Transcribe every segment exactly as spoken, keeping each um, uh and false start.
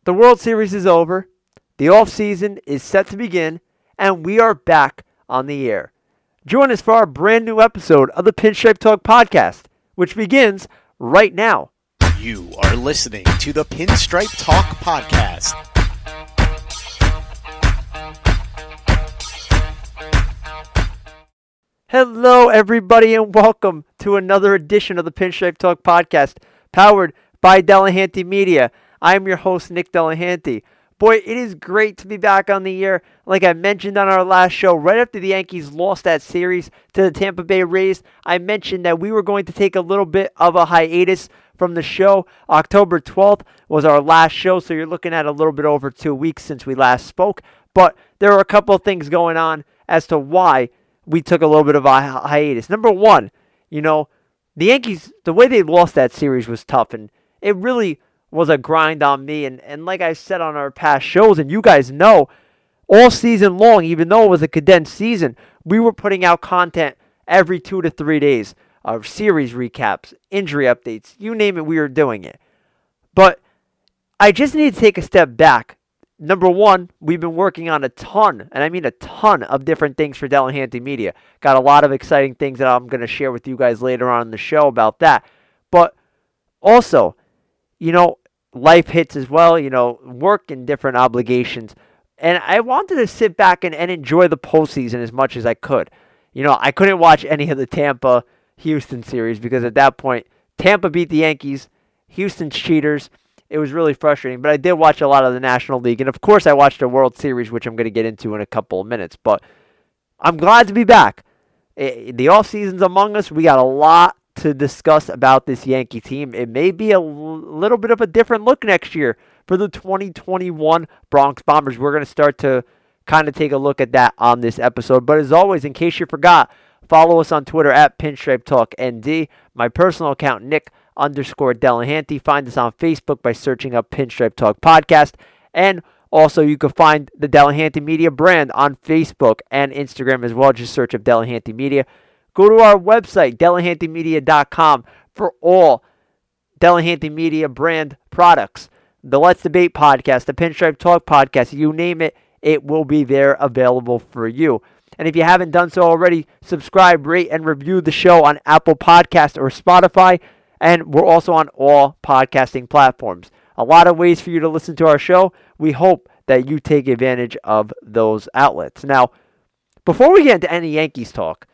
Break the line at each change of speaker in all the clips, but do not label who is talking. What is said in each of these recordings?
The World Series is over, the offseason is set to begin, and we are back on the air. Join us for our brand new episode of the Pinstripe Talk podcast, which begins right now.
You are listening to the Pinstripe Talk podcast.
Hello, everybody, and welcome to another edition of the Pinstripe Talk podcast, powered by Delahanty Media. I am your host, Nick Delahanty. Boy, it is great to be back on the air. Like I mentioned on our last show, right after the Yankees lost that series to the Tampa Bay Rays, I mentioned that we were going to take a little bit of a hiatus from the show. October twelfth was our last show, so you're looking at a little bit over two weeks since we last spoke. But there are a couple of things going on as to why we took a little bit of a hi- hiatus. Number one, you know, the Yankees, the way they lost that series was tough, and it really was a grind on me. And, and like I said on our past shows, and you guys know, all season long, even though it was a condensed season, we were putting out content every two to three days of series recaps, injury updates, you name it, we were doing it. But I just need to take a step back. Number one, we've been working on a ton, and I mean a ton of different things for Delahanty Media. Got a lot of exciting things that I'm going to share with you guys later on in the show about that. But also, you know, life hits as well, you know, work and different obligations. And I wanted to sit back and, and enjoy the postseason as much as I could. You know, I couldn't watch any of the Tampa-Houston series because at that point, Tampa beat the Yankees, Houston's cheaters. It was really frustrating, but I did watch a lot of the National League. And, of course, I watched the World Series, which I'm going to get into in a couple of minutes. But I'm glad to be back. It, the offseason's among us. We got a lot to discuss about this Yankee team. It may be a l- little bit of a different look next year for the twenty twenty-one Bronx Bombers. We're going to start to kind of take a look at that on this episode. But as always, in case you forgot, follow us on Twitter at Pinstripe Talk N D. My personal account, Nick underscore Delahanty. Find us on Facebook by searching up Pinstripe Talk Podcast. And also, you can find the Delahanty Media brand on Facebook and Instagram as well. Just search up Delahanty Media. Go to our website, Delahanty Media dot com, for all Delahanty Media brand products. The Let's Debate podcast, the Pinstripe Talk podcast, you name it, it will be there available for you. And if you haven't done so already, subscribe, rate, and review the show on Apple Podcasts or Spotify. And we're also on all podcasting platforms. A lot of ways for you to listen to our show. We hope that you take advantage of those outlets. Now, before we get into any Yankees talk,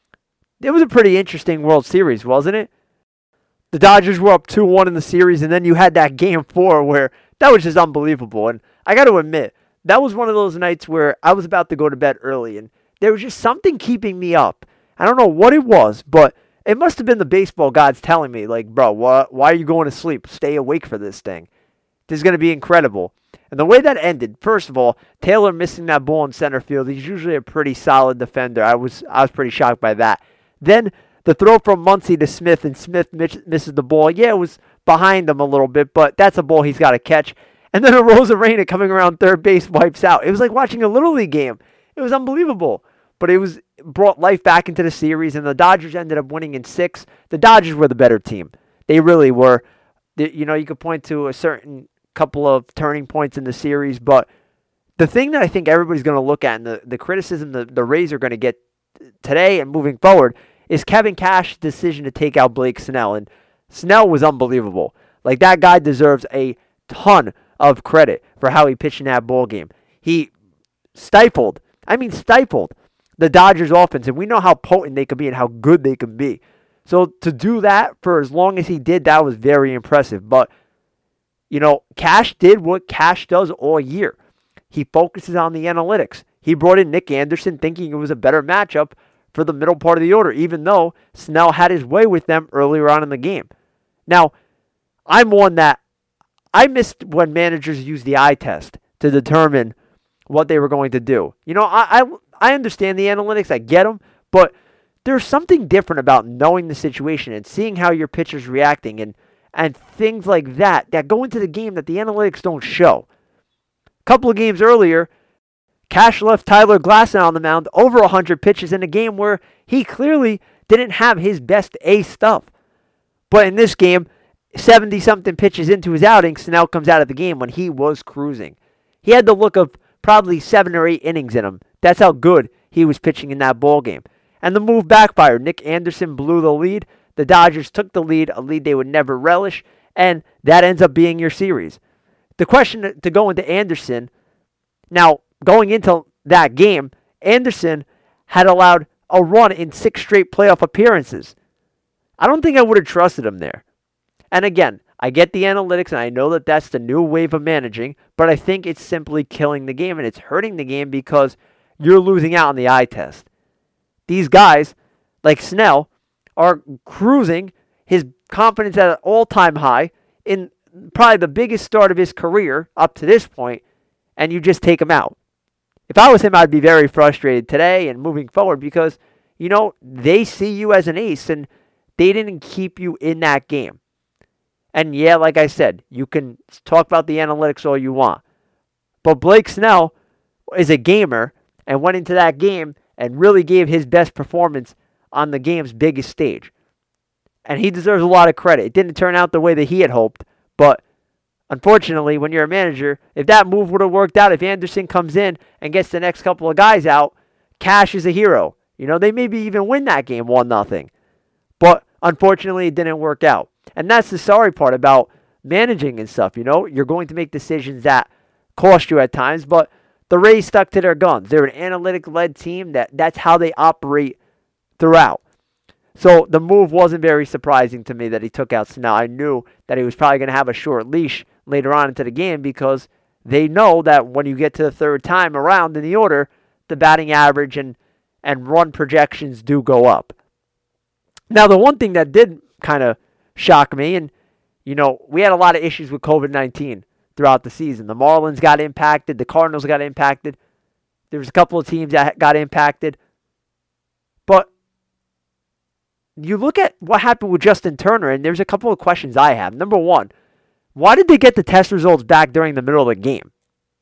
it was a pretty interesting World Series, wasn't it? The Dodgers were up two one in the series, and then you had that game four where that was just unbelievable. And I got to admit, that was one of those nights where I was about to go to bed early, and there was just something keeping me up. I don't know what it was, but it must have been the baseball gods telling me, like, bro, wh- why are you going to sleep? Stay awake for this thing. This is going to be incredible. And the way that ended, first of all, Taylor missing that ball in center field. He's usually a pretty solid defender. I was I was pretty shocked by that. Then the throw from Muncy to Smith, and Smith misses the ball. Yeah, it was behind him a little bit, but that's a ball he's got to catch. And then Arozarena coming around third base wipes out. It was like watching a Little League game. It was unbelievable. But it was brought life back into the series, and the Dodgers ended up winning in six. The Dodgers were the better team. They really were. You know, you could point to a certain couple of turning points in the series, but the thing that I think everybody's going to look at, and the, the criticism the, the Rays are going to get today and moving forward, is Kevin Cash's decision to take out Blake Snell. And Snell was unbelievable. Like, that guy deserves a ton of credit for how he pitched in that ball game. He stifled, I mean stifled, the Dodgers offense, and we know how potent they can be and how good they can be. So to do that for as long as he did, that was very impressive. But, you know, Cash did what Cash does all year. He focuses on the analytics. He brought in Nick Anderson thinking it was a better matchup for the middle part of the order, even though Snell had his way with them earlier on in the game. Now, I'm one that I missed when managers use the eye test to determine what they were going to do. You know, I I, I understand the analytics, I get them, but there's something different about knowing the situation and seeing how your pitcher's reacting and, and things like that that go into the game that the analytics don't show. A couple of games earlier, Cash left Tyler Glasnow on the mound over one hundred pitches in a game where he clearly didn't have his best A stuff. But in this game, seventy-something pitches into his outing, Snell comes out of the game when he was cruising. He had the look of probably seven or eight innings in him. That's how good he was pitching in that ball game. And the move backfired. Nick Anderson blew the lead. The Dodgers took the lead, a lead they would never relish, and that ends up being your series. The question to go into Anderson, now going into that game, Anderson had allowed a run in six straight playoff appearances. I don't think I would have trusted him there. And again, I get the analytics, and I know that that's the new wave of managing, but I think it's simply killing the game, and it's hurting the game because you're losing out on the eye test. These guys, like Snell, are cruising, his confidence at an all-time high in probably the biggest start of his career up to this point, and you just take him out. If I was him, I'd be very frustrated today and moving forward because, you know, they see you as an ace, and they didn't keep you in that game. And yeah, like I said, you can talk about the analytics all you want. But Blake Snell is a gamer and went into that game and really gave his best performance on the game's biggest stage. And he deserves a lot of credit. It didn't turn out the way that he had hoped, but unfortunately, when you're a manager, if that move would have worked out, if Anderson comes in and gets the next couple of guys out, Cash is a hero. You know, they maybe even win that game one nothing. But unfortunately, it didn't work out. And that's the sorry part about managing and stuff, you know. You're going to make decisions that cost you at times, but the Rays stuck to their guns. They're an analytic-led team. That that's how they operate throughout. So the move wasn't very surprising to me that he took out Snell. I knew that he was probably going to have a short leash later on into the game because they know that when you get to the third time around in the order, the batting average and, and run projections do go up. Now, the one thing that did kind of shock me, and, you know, we had a lot of issues with covid nineteen throughout the season. The Marlins got impacted. The Cardinals got impacted. There was a couple of teams that got impacted. But you look at what happened with Justin Turner, and there's a couple of questions I have. Number one, why did they get the test results back during the middle of the game?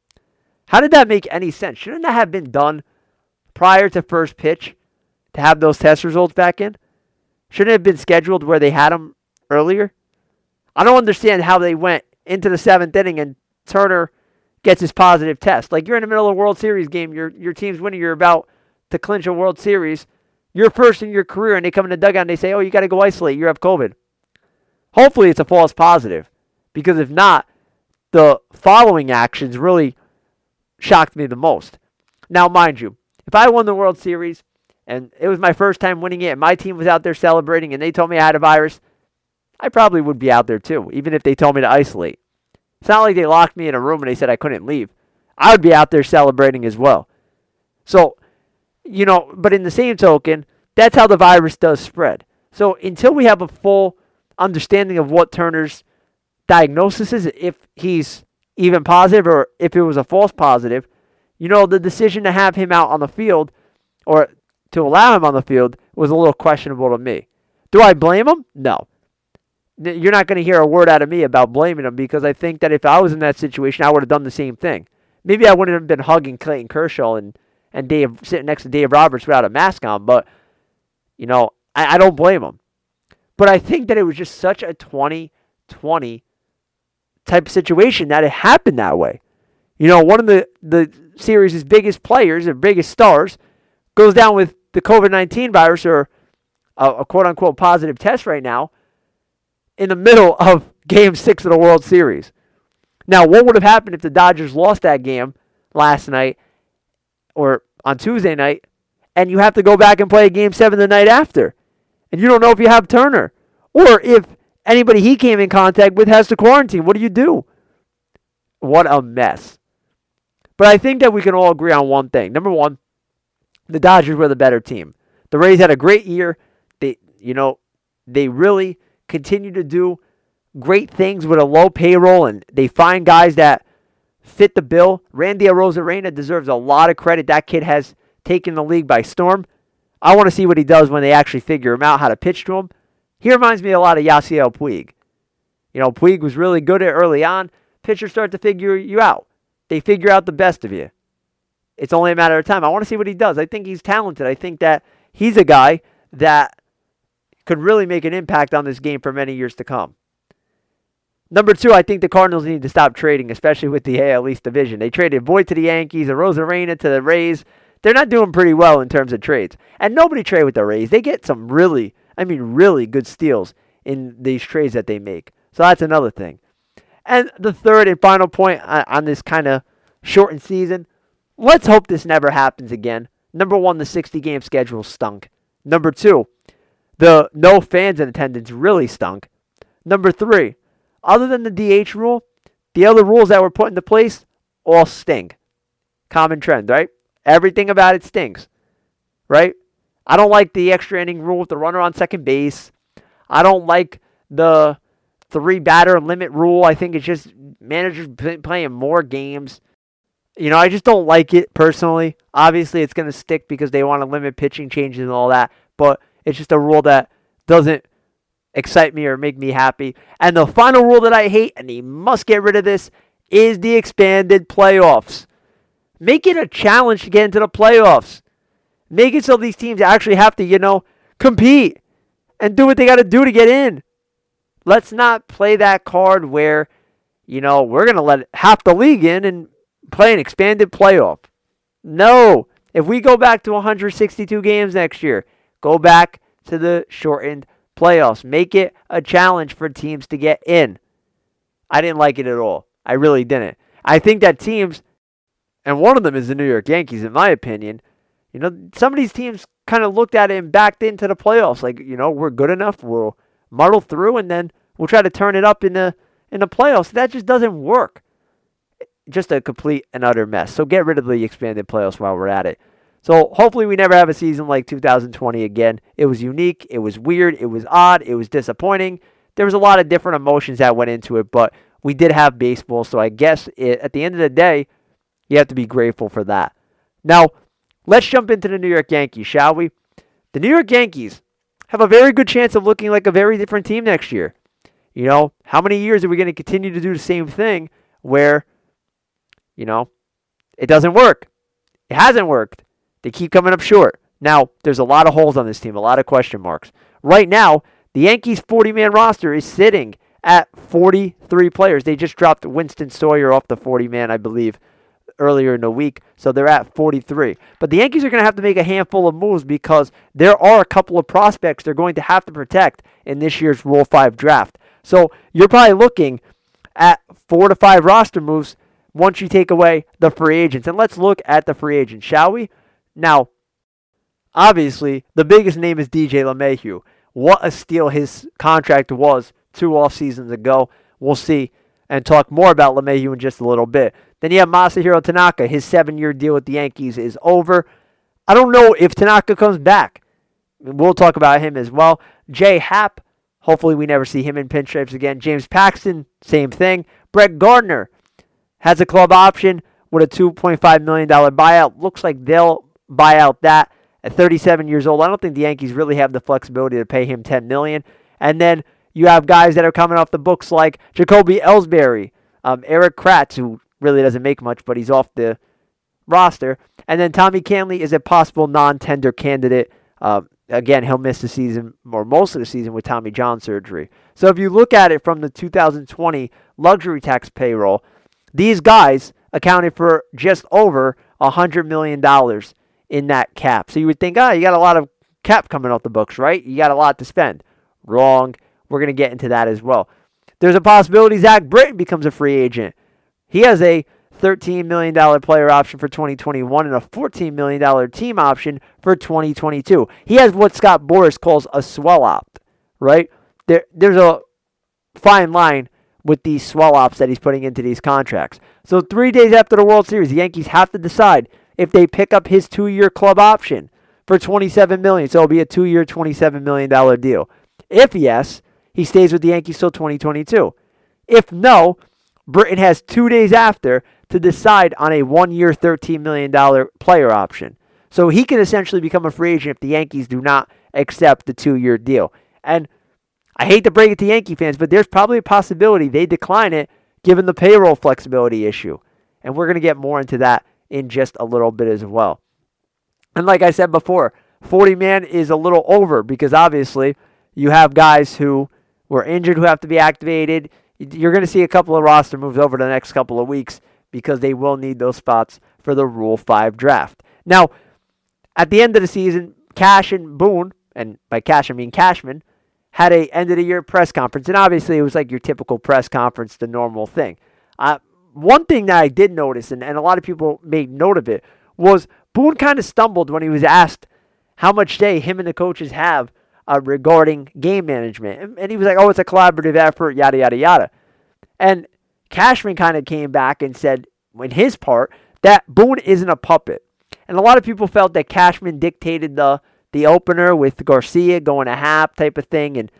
How did that make any sense? Shouldn't that have been done prior to first pitch to have those test results back in? Shouldn't it have been scheduled where they had them earlier? I don't understand how they went into the seventh inning and Turner gets his positive test. Like, you're in the middle of a World Series game, your your team's winning, you're about to clinch a World Series. You're first in your career, and they come in the dugout and they say, oh, you got to go isolate, you have COVID. Hopefully it's a false positive, because if not, the following actions really shocked me the most. Now, mind you, if I won the World Series, and it was my first time winning it, and my team was out there celebrating, and they told me I had a virus, I probably would be out there too, even if they told me to isolate. It's not like they locked me in a room and they said I couldn't leave. I would be out there celebrating as well. So, you know, but in the same token, that's how the virus does spread. So until we have a full understanding of what Turner's diagnosis is, if he's even positive or if it was a false positive, you know, the decision to have him out on the field or to allow him on the field was a little questionable to me. Do I blame him? No. You're not going to hear a word out of me about blaming him, because I think that if I was in that situation, I would have done the same thing. Maybe I wouldn't have been hugging Clayton Kershaw and, and Dave sitting next to Dave Roberts without a mask on, but, you know, I, I don't blame him. But I think that it was just such a twenty twenty type of situation that it happened that way. You know, one of the, the series' biggest players or biggest stars goes down with the covid nineteen virus or a, a quote-unquote positive test right now in the middle of Game six of the World Series. Now, what would have happened if the Dodgers lost that game last night or on Tuesday night, and you have to go back and play Game seven the night after, and you don't know if you have Turner, or if anybody he came in contact with has to quarantine? What do you do? What a mess. But I think that we can all agree on one thing. Number one, the Dodgers were the better team. The Rays had a great year. They, you know, they really continue to do great things with a low payroll, and they find guys that fit the bill. Randy Arozarena deserves a lot of credit. That kid has taken the league by storm. I want to see what he does when they actually figure him out, how to pitch to him. He reminds me a lot of Yasiel Puig. You know, Puig was really good at early on. Pitchers start to figure you out. They figure out the best of you. It's only a matter of time. I want to see what he does. I think he's talented. I think that he's a guy that could really make an impact on this game for many years to come. Number two, I think the Cardinals need to stop trading, especially with the A L East division. They traded Voit to the Yankees, Arozarena to the Rays. They're not doing pretty well in terms of trades. And nobody trade with the Rays. They get some really, I mean really good steals in these trades that they make. So that's another thing. And the third and final point on this kind of shortened season, let's hope this never happens again. Number one, the sixty-game schedule stunk. Number two, the no fans in attendance really stunk. Number three, other than the D H rule, the other rules that were put into place all stink. Common trend, right? Everything about it stinks, right? I don't like the extra inning rule with the runner on second base. I don't like the three batter limit rule. I think it's just managers playing more games. You know, I just don't like it personally. Obviously, it's going to stick because they want to limit pitching changes and all that, but it's just a rule that doesn't excite me or make me happy. And the final rule that I hate, and he must get rid of this, is the expanded playoffs. Make it a challenge to get into the playoffs. Make it so these teams actually have to, you know, compete and do what they got to do to get in. Let's not play that card where, you know, we're going to let half the league in and play an expanded playoff. No. If we go back to one hundred sixty-two games next year, go back to the shortened playoffs. Make it a challenge for teams to get in. I didn't like it at all. I really didn't. I think that teams, and one of them is the New York Yankees, in my opinion, you know, some of these teams kind of looked at it and backed into the playoffs. Like, you know, we're good enough. We'll muddle through, and then we'll try to turn it up in the in the playoffs. That just doesn't work. Just a complete and utter mess. So get rid of the expanded playoffs while we're at it. So hopefully we never have a season like two thousand twenty again. It was unique. It was weird. It was odd. It was disappointing. There was a lot of different emotions that went into it, but we did have baseball. So I guess it, at the end of the day, you have to be grateful for that. Now, let's jump into the New York Yankees, shall we? The New York Yankees have a very good chance of looking like a very different team next year. You know, how many years are we going to continue to do the same thing where, you know, it doesn't work? It hasn't worked. They keep coming up short. Now, there's a lot of holes on this team, a lot of question marks. Right now, the Yankees' forty-man roster is sitting at forty-three players. They just dropped Winston Sawyer off the forty-man, I believe, earlier in the week, so they're at forty-three. But the Yankees are going to have to make a handful of moves because there are a couple of prospects they're going to have to protect in this year's Rule five draft. So you're probably looking at four to five roster moves once you take away the free agents. And let's look at the free agents, shall we? Now, obviously, the biggest name is D J LeMahieu. What a steal his contract was two off seasons ago. We'll see and talk more about LeMahieu in just a little bit. Then you have Masahiro Tanaka. His seven-year deal with the Yankees is over. I don't know if Tanaka comes back. We'll talk about him as well. Jay Happ, hopefully we never see him in pinstripes again. James Paxton, same thing. Brett Gardner has a club option with a two point five million dollars buyout. Looks like they'll buy out that at thirty-seven years old. I don't think the Yankees really have the flexibility to pay him ten million dollars. And then you have guys that are coming off the books like Jacoby Ellsbury, um, Eric Kratz, who really doesn't make much, but he's off the roster. And then Tommy Canley is a possible non-tender candidate. Uh, again, he'll miss the season, or most of the season, with Tommy John surgery. So if you look at it from the two thousand twenty luxury tax payroll, these guys accounted for just over one hundred million dollars in that cap. So you would think, ah, oh, you got a lot of cap coming off the books, right? You got a lot to spend. Wrong. We're going to get into that as well. There's a possibility Zach Britton becomes a free agent. He has a thirteen million dollars player option for twenty twenty-one and a fourteen million dollars team option for twenty twenty-two. He has what Scott Boras calls a swell opt, right? There, there's a fine line with these swell ops that he's putting into these contracts. So three days after the World Series, the Yankees have to decide if they pick up his two-year club option for twenty-seven million dollars. So it'll be a two-year, twenty-seven million dollars deal. If yes, he stays with the Yankees till twenty twenty-two. If no, Britton has two days after to decide on a one-year, thirteen million dollars player option. So he can essentially become a free agent if the Yankees do not accept the two-year deal. And I hate to break it to Yankee fans, but there's probably a possibility they decline it given the payroll flexibility issue. And we're going to get more into that in just a little bit as well. And like I said before, forty-man is a little over because obviously you have guys who were injured who have to be activated. You're going to see a couple of roster moves over the next couple of weeks because they will need those spots for the Rule five draft. Now, at the end of the season, Cash and Boone, and by Cash I mean Cashman, had a end-of-the-year press conference, and obviously it was like your typical press conference, the normal thing. Uh, one thing that I did notice, and, and a lot of people made note of it, was Boone kind of stumbled when he was asked how much say him and the coaches have uh, regarding game management. And, and he was like, oh, it's a collaborative effort, yada, yada, yada. And Cashman kind of came back and said, in his part, that Boone isn't a puppet. And a lot of people felt that Cashman dictated the the opener with Garcia going to half type of thing. And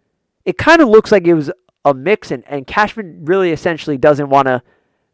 it kind of looks like it was a mix. And, and Cashman really essentially doesn't want to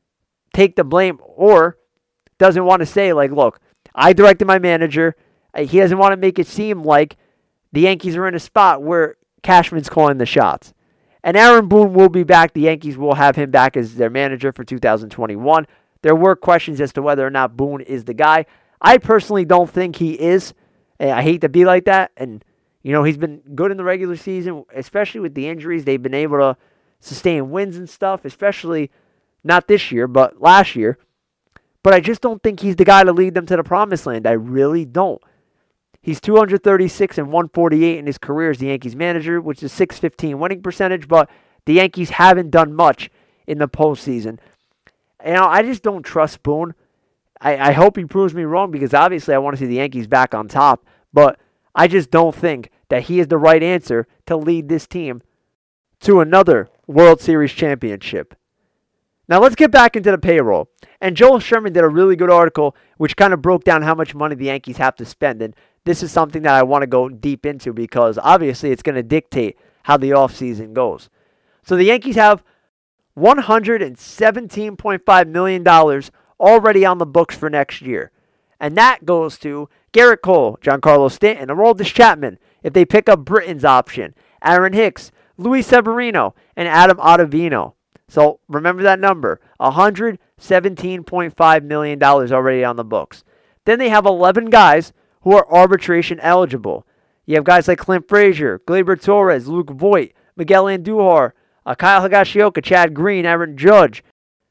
take the blame or doesn't want to say, like, look, I directed my manager. He doesn't want to make it seem like the Yankees are in a spot where Cashman's calling the shots. And Aaron Boone will be back. The Yankees will have him back as their manager for two thousand twenty-one. There were questions as to whether or not Boone is the guy. I personally don't think he is. I hate to be like that. And, you know, he's been good in the regular season, especially with the injuries. They've been able to sustain wins and stuff, especially not this year, but last year. But I just don't think he's the guy to lead them to the promised land. I really don't. He's two thirty-six and one forty-eight in his career as the Yankees manager, which is six fifteen winning percentage, but the Yankees haven't done much in the postseason. You know, I just don't trust Boone. I, I hope he proves me wrong because obviously I want to see the Yankees back on top, but I just don't think that he is the right answer to lead this team to another World Series championship. Now let's get back into the payroll. And Joel Sherman did a really good article which kind of broke down how much money the Yankees have to spend. And this is something that I want to go deep into because obviously it's going to dictate how the offseason goes. So the Yankees have one hundred seventeen point five million dollars already on the books for next year. And that goes to Garrett Cole, Giancarlo Stanton, Aroldis Chapman, if they pick up Britton's option, Aaron Hicks, Luis Severino, and Adam Ottavino. So remember that number, one hundred seventeen point five million dollars already on the books. Then they have eleven guys who are arbitration eligible. You have guys like Clint Frazier, Gleyber Torres, Luke Voit, Miguel Andujar, uh, Kyle Higashioka, Chad Green, Aaron Judge,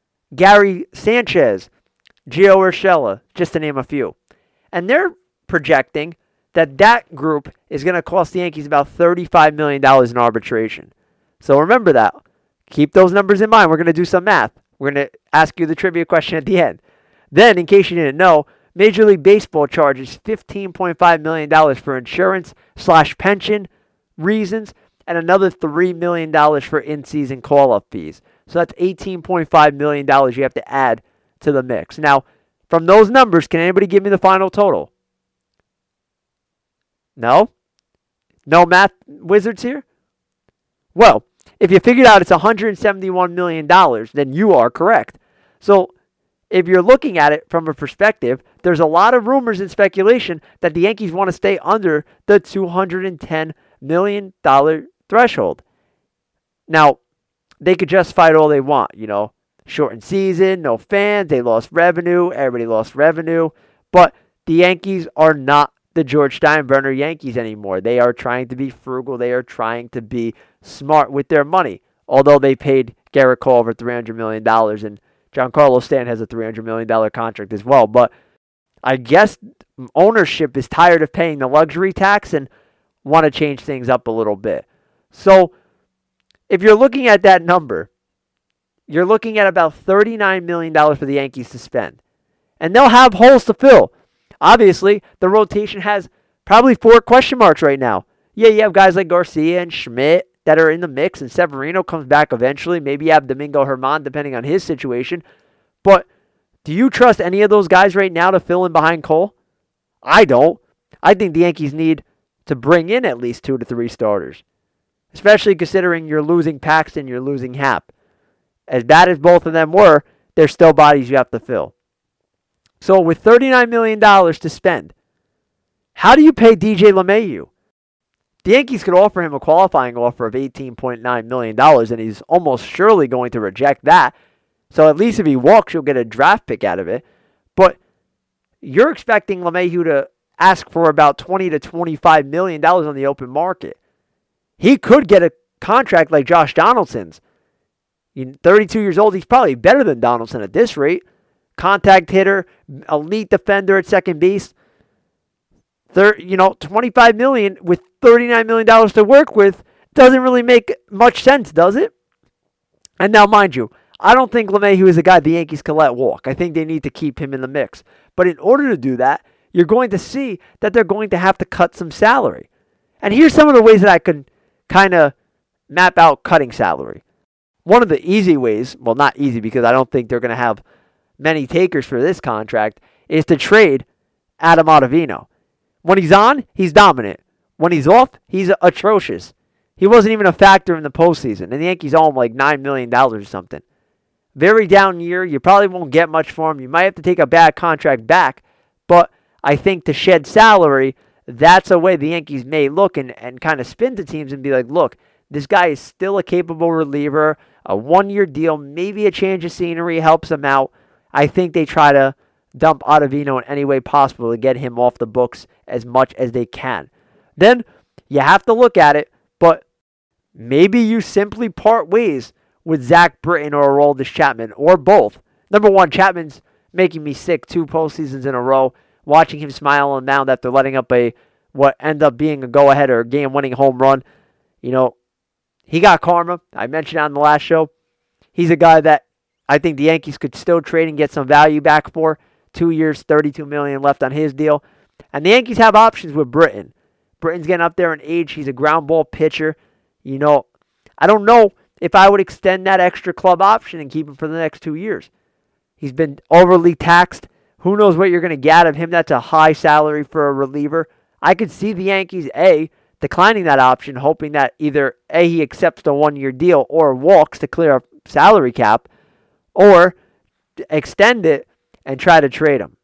Gary Sanchez, Gio Urshela, just to name a few. And they're projecting that that group is going to cost the Yankees about thirty-five million dollars in arbitration. So remember that. Keep those numbers in mind. We're going to do some math. We're going to ask you the trivia question at the end. Then, in case you didn't know, Major League Baseball charges fifteen point five million dollars for insurance slash pension reasons and another three million dollars for in-season call-up fees. So that's eighteen point five million dollars you have to add to the mix. Now, from those numbers, can anybody give me the final total? No? No math wizards here? Well, if you figured out it's one hundred seventy-one million dollars, then you are correct. So, if you're looking at it from a perspective, there's a lot of rumors and speculation that the Yankees want to stay under the two hundred ten million dollars threshold. Now, they could justify it all they want, you know. Shortened season, no fans, they lost revenue, everybody lost revenue. But the Yankees are not the George Steinbrenner Yankees anymore. They are trying to be frugal. They are trying to be smart with their money. Although they paid Garrett Cole over three hundred million dollars and Giancarlo Stanton has a three hundred million dollars contract as well. But I guess ownership is tired of paying the luxury tax and want to change things up a little bit. So if you're looking at that number, you're looking at about thirty-nine million dollars for the Yankees to spend. And they'll have holes to fill. Obviously, the rotation has probably four question marks right now. Yeah, you have guys like Garcia and Schmidt that are in the mix, and Severino comes back eventually. Maybe you have Domingo Germán, depending on his situation. But do you trust any of those guys right now to fill in behind Cole? I don't. I think the Yankees need to bring in at least two to three starters, especially considering you're losing Paxton, you're losing Happ. As bad as both of them were, they're still bodies you have to fill. So with thirty-nine million dollars to spend, how do you pay D J LeMahieu? The Yankees could offer him a qualifying offer of eighteen point nine million dollars, and he's almost surely going to reject that. So at least if he walks, you'll get a draft pick out of it. But you're expecting LeMahieu to ask for about twenty to twenty-five million dollars on the open market. He could get a contract like Josh Donaldson's. He's thirty-two years old. He's probably better than Donaldson at this rate. Contact hitter, elite defender at second base. Thir- you know, twenty-five million dollars with thirty-nine million dollars to work with doesn't really make much sense, does it? And now, mind you, I don't think LeMahieu is a guy the Yankees can let walk. I think they need to keep him in the mix. But in order to do that, you're going to see that they're going to have to cut some salary. And here's some of the ways that I could kind of map out cutting salary. One of the easy ways, well, not easy because I don't think they're going to have many takers for this contract, is to trade Adam Ottavino. When he's on, he's dominant. When he's off, he's atrocious. He wasn't even a factor in the postseason, and the Yankees owe him like nine million dollars or something. Very down year. You probably won't get much for him. You might have to take a bad contract back, but I think to shed salary, that's a way the Yankees may look and, and kind of spin to teams and be like, look, this guy is still a capable reliever, a one-year deal, maybe a change of scenery helps him out. I think they try to dump Ottavino in any way possible to get him off the books as much as they can. Then you have to look at it, but maybe you simply part ways with Zach Britton or Aroldis Chapman, or both. Number one, Chapman's making me sick two postseasons in a row, watching him smile on the mound after letting up a what ended up being a go-ahead or a game-winning home run. You know, he got karma. I mentioned on the last show. He's a guy that I think the Yankees could still trade and get some value back for. Two years, thirty-two million dollars left on his deal. And the Yankees have options with Britton. Britton's getting up there in age. He's a ground ball pitcher. You know, I don't know if I would extend that extra club option and keep him for the next two years. He's been overly taxed. Who knows what you're going to get out of him? That's a high salary for a reliever. I could see the Yankees, A, declining that option, hoping that either, A, he accepts the one-year deal or walks to clear a salary cap, or extend it and try to trade him.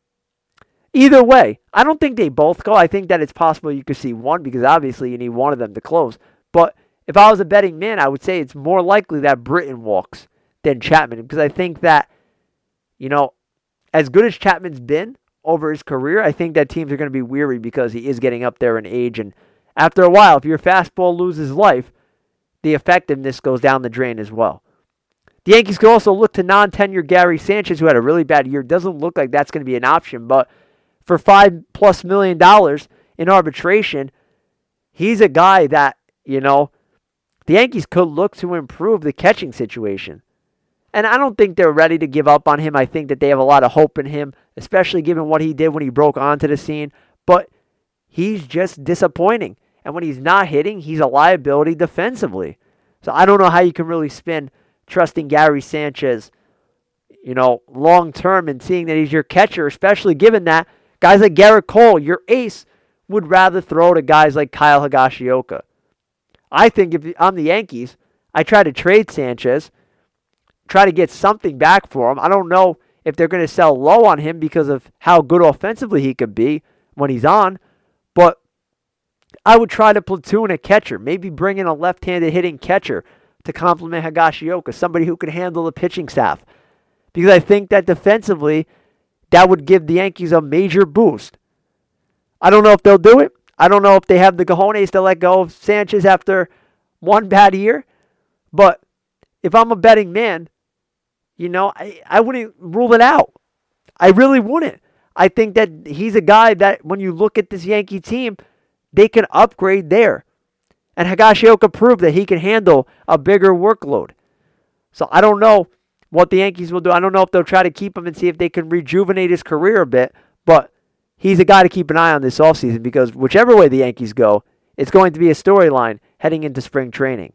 Either way, I don't think they both go. I think that it's possible you could see one because obviously you need one of them to close. But if I was a betting man, I would say it's more likely that Britton walks than Chapman because I think that, you know, as good as Chapman's been over his career, I think that teams are going to be weary because he is getting up there in age. And after a while, if your fastball loses life, the effectiveness goes down the drain as well. The Yankees could also look to non-tenure Gary Sanchez, who had a really bad year. Doesn't look like that's going to be an option, but for five plus million dollars in arbitration, he's a guy that, you know, the Yankees could look to improve the catching situation. And I don't think they're ready to give up on him. I think that they have a lot of hope in him, especially given what he did when he broke onto the scene. But he's just disappointing. And when he's not hitting, he's a liability defensively. So I don't know how you can really spin trusting Gary Sanchez, you know, long term and seeing that he's your catcher, especially given that guys like Garrett Cole, your ace, would rather throw to guys like Kyle Higashioka. I think if I'm the Yankees, I try to trade Sanchez, try to get something back for him. I don't know if they're going to sell low on him because of how good offensively he could be when he's on, but I would try to platoon a catcher, maybe bring in a left-handed hitting catcher to complement Higashioka, somebody who could handle the pitching staff. Because I think that defensively, that would give the Yankees a major boost. I don't know if they'll do it. I don't know if they have the cojones to let go of Sanchez after one bad year. But if I'm a betting man, you know, I, I wouldn't rule it out. I really wouldn't. I think that he's a guy that when you look at this Yankee team, they can upgrade there. And Higashioka proved that he can handle a bigger workload. So I don't know what the Yankees will do. I don't know if they'll try to keep him and see if they can rejuvenate his career a bit. But he's a guy to keep an eye on this offseason because whichever way the Yankees go, it's going to be a storyline heading into spring training.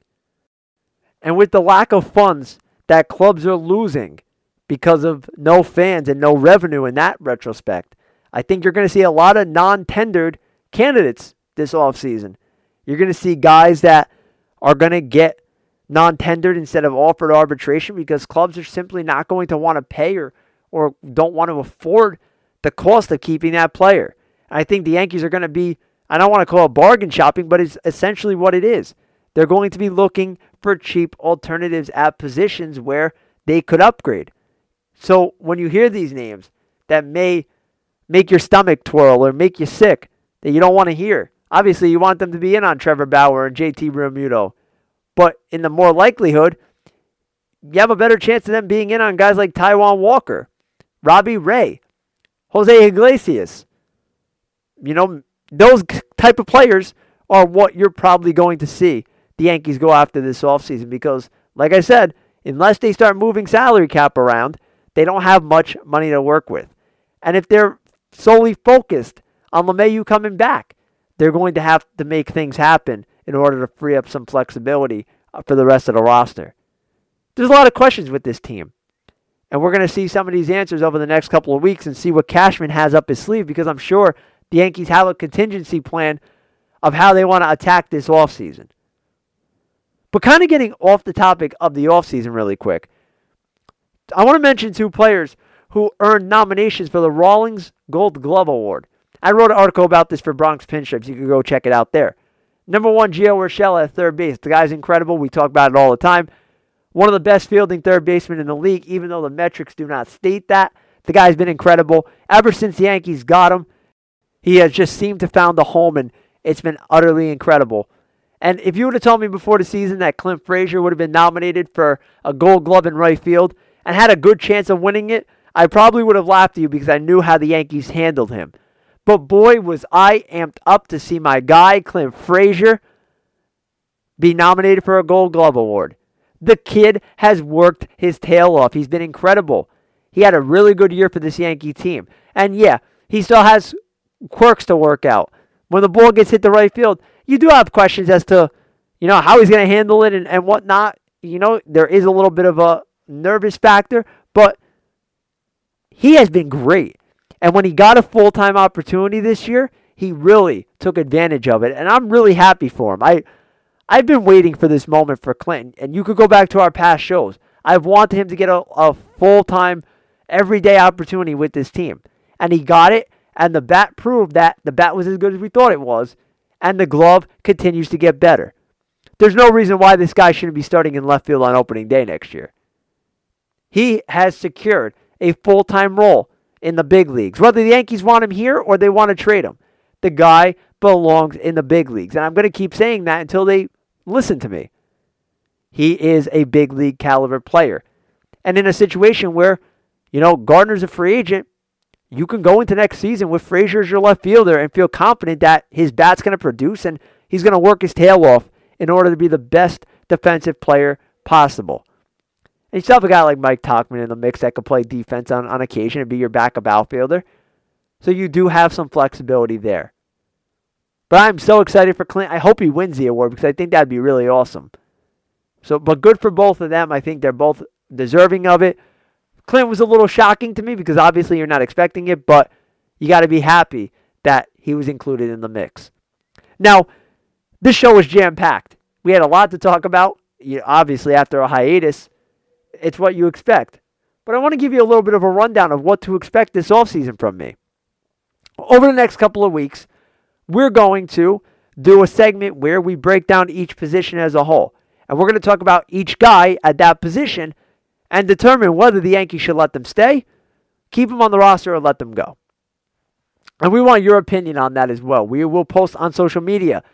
And with the lack of funds that clubs are losing because of no fans and no revenue in that retrospect, I think you're going to see a lot of non-tendered candidates this offseason. You're going to see guys that are going to get non-tendered instead of offered arbitration because clubs are simply not going to want to pay or, or don't want to afford the cost of keeping that player. I think the Yankees are going to be, I don't want to call it bargain shopping, but it's essentially what it is. They're going to be looking for cheap alternatives at positions where they could upgrade. So when you hear these names that may make your stomach twirl or make you sick, that you don't want to hear, obviously, you want them to be in on Trevor Bauer and J T Realmuto. But in the more likelihood, you have a better chance of them being in on guys like Taijuan Walker, Robbie Ray, Jose Iglesias. You know, those type of players are what you're probably going to see the Yankees go after this offseason because, like I said, unless they start moving salary cap around, they don't have much money to work with. And if they're solely focused on LeMahieu coming back, they're going to have to make things happen in order to free up some flexibility for the rest of the roster. There's a lot of questions with this team. And we're going to see some of these answers over the next couple of weeks and see what Cashman has up his sleeve because I'm sure the Yankees have a contingency plan of how they want to attack this offseason. But kind of getting off the topic of the offseason really quick, I want to mention two players who earned nominations for the Rawlings Gold Glove Award. I wrote an article about this for Bronx Pinstripes. You can go check it out there. Number one, Gio Urshela at third base. The guy's incredible. We talk about it all the time. One of the best fielding third basemen in the league, even though the metrics do not state that. The guy's been incredible. Ever since the Yankees got him, he has just seemed to found a home, and it's been utterly incredible. And if you would have told me before the season that Clint Frazier would have been nominated for a Gold Glove in right field and had a good chance of winning it, I probably would have laughed at you because I knew how the Yankees handled him. But boy, was I amped up to see my guy, Clint Frazier, be nominated for a Gold Glove Award. The kid has worked his tail off. He's been incredible. He had a really good year for this Yankee team. And yeah, he still has quirks to work out. When the ball gets hit the right field, you do have questions as to, you know, how he's going to handle it and, and whatnot. You know, there is a little bit of a nervous factor, but he has been great. And when he got a full-time opportunity this year, he really took advantage of it. And I'm really happy for him. I, I've been waiting for this moment for Clinton. And you could go back to our past shows. I've wanted him to get a, a full-time, everyday opportunity with this team. And he got it. And the bat proved that the bat was as good as we thought it was. And the glove continues to get better. There's no reason why this guy shouldn't be starting in left field on opening day next year. He has secured a full-time role in the big leagues. Whether the Yankees want him here or they want to trade him, the guy belongs in the big leagues. And I'm going to keep saying that until they listen to me. He is a big league caliber player. And in a situation where, you know, Gardner's a free agent, you can go into next season with Frazier as your left fielder and feel confident that his bat's going to produce and he's going to work his tail off in order to be the best defensive player possible. And you still have a guy like Mike Tauchman in the mix that could play defense on, on occasion and be your backup outfielder. So you do have some flexibility there. But I'm so excited for Clint. I hope he wins the award because I think that'd be really awesome. So, but good for both of them. I think they're both deserving of it. Clint was a little shocking to me because obviously you're not expecting it, but you got to be happy that he was included in the mix. Now, this show was jam-packed. We had a lot to talk about. You know, obviously, after a hiatus, it's what you expect. But I want to give you a little bit of a rundown of what to expect this offseason from me. Over the next couple of weeks, we're going to do a segment where we break down each position as a whole. And we're going to talk about each guy at that position and determine whether the Yankees should let them stay, keep them on the roster, or let them go. And we want your opinion on that as well. We will post on social media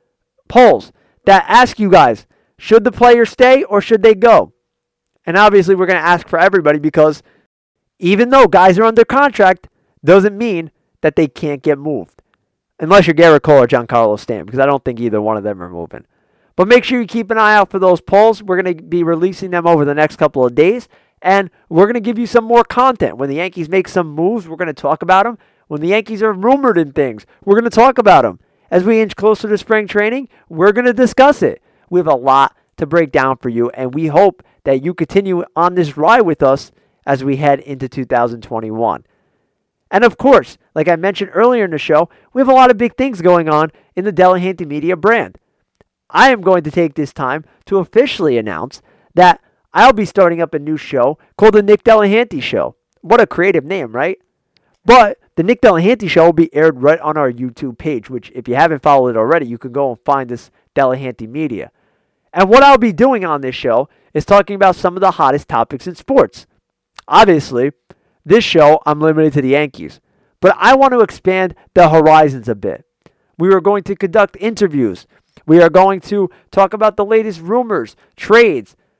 polls that ask you guys, should the player stay or should they go? And obviously we're going to ask for everybody because even though guys are under contract, doesn't mean that they can't get moved. Unless you're Garrett Cole or Giancarlo Stanton, because I don't think either one of them are moving. But make sure you keep an eye out for those polls. We're going to be releasing them over the next couple of days. And we're going to give you some more content. When the Yankees make some moves, we're going to talk about them. When the Yankees are rumored in things, we're going to talk about them. As we inch closer to spring training, we're going to discuss it. We have a lot to break down for you. And we hope that you continue on this ride with us as we head into two thousand twenty-one. And of course, like I mentioned earlier in the show, we have a lot of big things going on in the Delahanty Media brand. I am going to take this time to officially announce that I'll be starting up a new show called The Nick Delahanty Show. What a creative name, right? But The Nick Delahanty Show will be aired right on our YouTube page, which if you haven't followed it already, you can go and find this Delahanty Media. And what I'll be doing on this show is talking about some of the hottest topics in sports. Obviously, this show, I'm limited to the Yankees. But I want to expand the horizons a bit. We are going to conduct interviews. We are going to talk about the latest rumors, trades,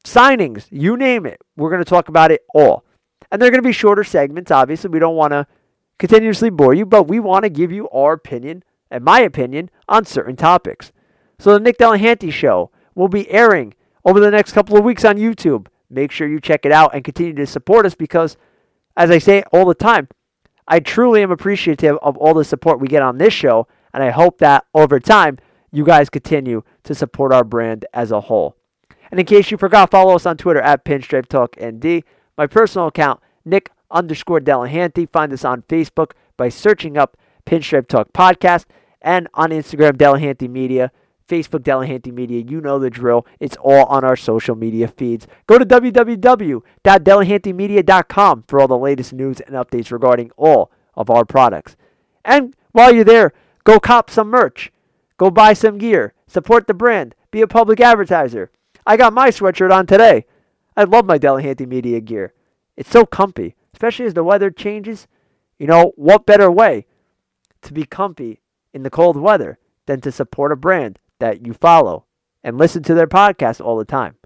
signings, you name it. We're going to talk about it all. And they're going to be shorter segments, obviously. We don't want to continuously bore you, but we want to give you our opinion, and my opinion, on certain topics. So the Nick Delahanty Show will be airing over the next couple of weeks on YouTube. Make sure you check it out and continue to support us because, as I say all the time, I truly am appreciative of all the support we get on this show, and I hope that over time, you guys continue to support our brand as a whole. And in case you forgot, follow us on Twitter at Pinstripe Talk N D. My personal account, Nick underscore Delahanty. Find us on Facebook by searching up Pinstripe Talk Podcast, and on Instagram, Delahanty Media. Facebook, Delahanty Media. You know the drill. It's all on our social media feeds. Go to w w w dot delahanty media dot com for all the latest news and updates regarding all of our products. And while you're there, go cop some merch. Go buy some gear. Support the brand. Be a public advertiser. I got my sweatshirt on today. I love my Delahanty Media gear. It's so comfy, especially as the weather changes. You know, what better way to be comfy in the cold weather than to support a brand that you follow and listen to their podcast all the time.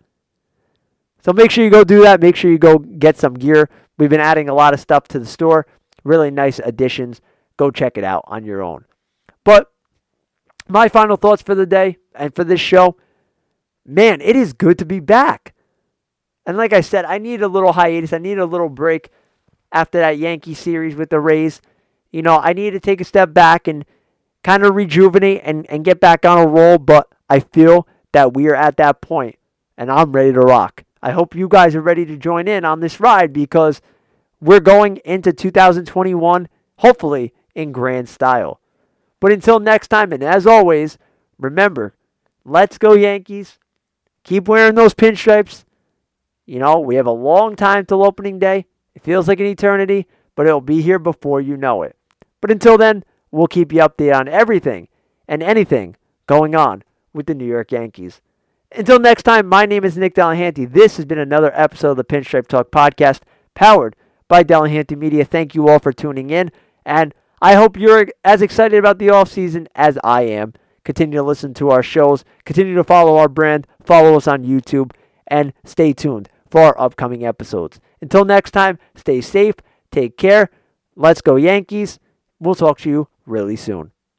So make sure you go do that. Make sure you go get some gear. We've been adding a lot of stuff to the store. Really nice additions. Go check it out on your own. But my final thoughts for the day and for this show, man, it is good to be back. And like I said, I need a little hiatus. I need a little break after that Yankee series with the Rays. You know, I need to take a step back and kind of rejuvenate and, and get back on a roll, but I feel that we are at that point, and I'm ready to rock. I hope you guys are ready to join in on this ride because we're going into two thousand twenty-one, hopefully in grand style. But until next time, and as always, remember, let's go Yankees. Keep wearing those pinstripes. You know, we have a long time till opening day. It feels like an eternity, but it'll be here before you know it. But until then, we'll keep you updated on everything and anything going on with the New York Yankees. Until next time, my name is Nick Delahanty. This has been another episode of the Pinstripe Talk Podcast, powered by Delahanty Media. Thank you all for tuning in, and I hope you're as excited about the offseason as I am. Continue to listen to our shows, continue to follow our brand, follow us on YouTube, and stay tuned for our upcoming episodes. Until next time, stay safe, take care, let's go Yankees. We'll talk to you really soon.